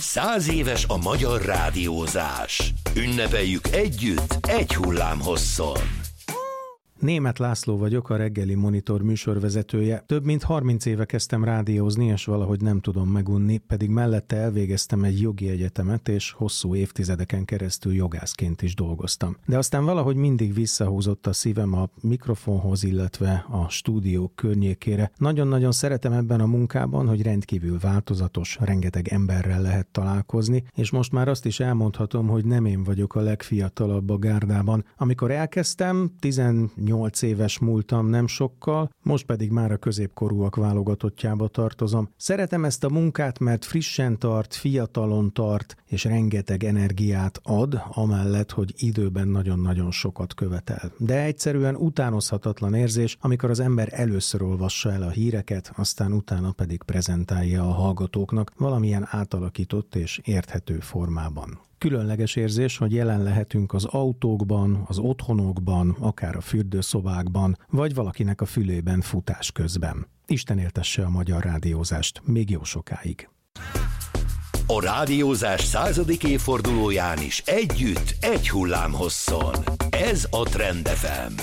100 éves a magyar rádiózás. Ünnepeljük együtt, egy hullámhosszon. Németh László vagyok, a Reggeli Monitor műsorvezetője. Több mint 30 éve kezdtem rádiózni, és valahogy nem tudom megunni, pedig mellette elvégeztem egy jogi egyetemet, és hosszú évtizedeken keresztül jogászként is dolgoztam. De aztán valahogy mindig visszahúzott a szívem a mikrofonhoz, illetve a stúdió környékére. Nagyon-nagyon szeretem ebben a munkában, hogy rendkívül változatos, rengeteg emberrel lehet találkozni, és most már azt is elmondhatom, hogy nem én vagyok a legfiatalabb a gárdában. Amikor elkezdtem, 18 éves múltam nem sokkal, most pedig már a középkorúak válogatottjába tartozom. Szeretem ezt a munkát, mert frissen tart, fiatalon tart, és rengeteg energiát ad, amellett, hogy időben nagyon-nagyon sokat követel. De egyszerűen utánozhatatlan érzés, amikor az ember először olvassa el a híreket, aztán utána pedig prezentálja a hallgatóknak valamilyen átalakított és érthető formában. Különleges érzés, hogy jelen lehetünk az autókban, az otthonokban, akár a fürdőszobákban, vagy valakinek a fülében futás közben. Isten éltesse a magyar rádiózást még jó sokáig. A rádiózás 100. évfordulóján is együtt, egy hullámhosszon. Ez a Trend FM.